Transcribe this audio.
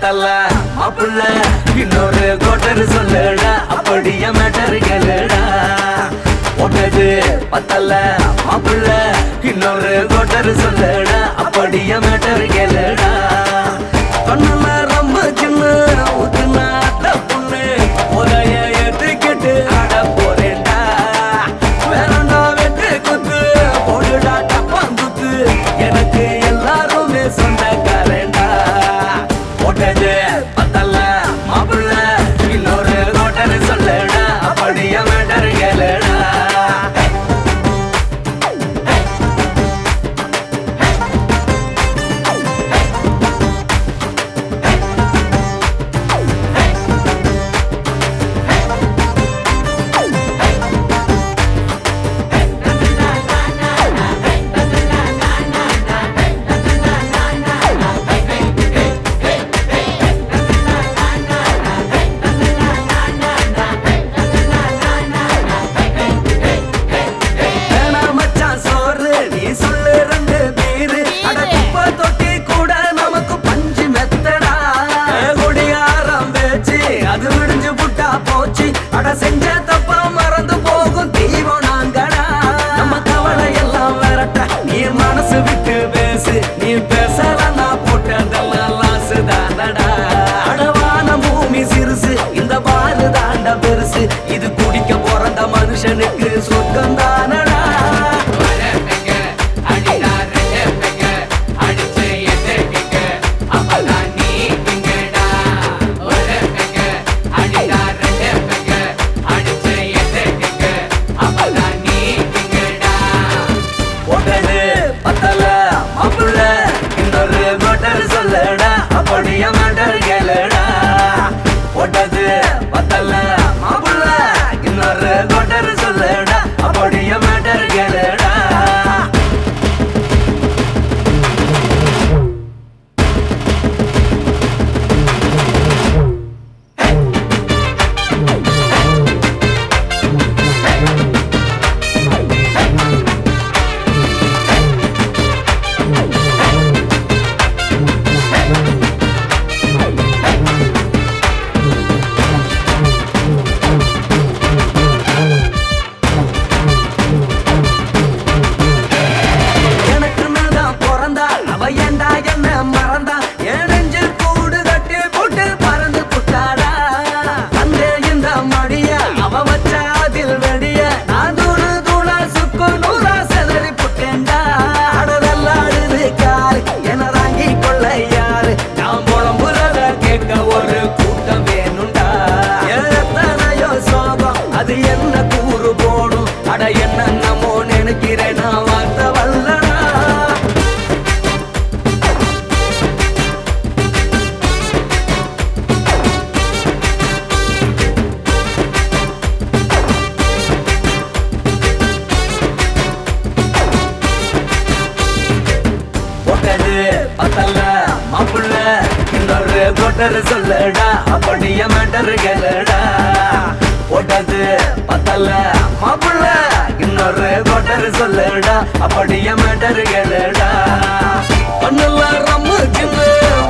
பத்தல்ல மாப்புள்ள இன்னொரு கோட்டர் சொல்லுடா அப்படியே மேட்டர் கேளுடா ஒட்டது பத்தல்ல மாப்புள்ள இன்னொரு கோட்டர் சொல்லுடா அப்படியே மேட்டர் கேளுடா கண்ணுல ரொம்ப சின்ன ஊத்துனா தப்புன்னு உதய ஏத்துக்கிட்டு ஆட போறேன்டா வேறண்டா வெட்டு குத்து போடுடா டப்பாங்குத்து எனக்கு எல்லாருமே சொந்தக்காரேண்டா ஒட்டது பத்தல்ல மாப்புள்ள இன்னொரு கோட்டர் சொல்லுடா அப்படியே மேட்டர் கேளுடா செஞ்ச தப்பா மறந்து போகும் தீவம் நாங்கடா நம்ம கவலை எல்லாம் விரட்ட நீ மனசு விட்டு பேசு நீ பேசலாம் நான் போட்டதெல்லாம் லாசு தானடா அடவான பூமி சிறுசு இந்த பாலு தாண்ட பெருசு இது குடிக்க பிறந்த மனுஷனுக்கு சொர்க்கம் தானடா சொல்லடா அப்படியே மேட்டர் கேளுடா ஒட்டது பத்தல்ல மாப்புள்ள இன்னொரு கோட்டர் சொல்லடா அப்படியே மேட்டர் கேளுடா ஒரு கூட்டம் வேணுண்டா எத்தனையோ சோகம் அது என்ன கூறு போடும் அட என்ன நம்மோ நினைக்கிறேன் நான் வார்த்தை வல்லடா ஒட்டது பத்தல்ல மாப்புள்ள இன்னொரு கோட்டர் சொல்லடா அப்படியே மேட்டர் கேளுடா ஒட்டது பத்தல்ல மாப்புள்ள இன்னொரு கோட்டர் சொல்லடா அப்படியே மேட்டர் கேளுடா கண்ணுல ரொம்ப சின்ன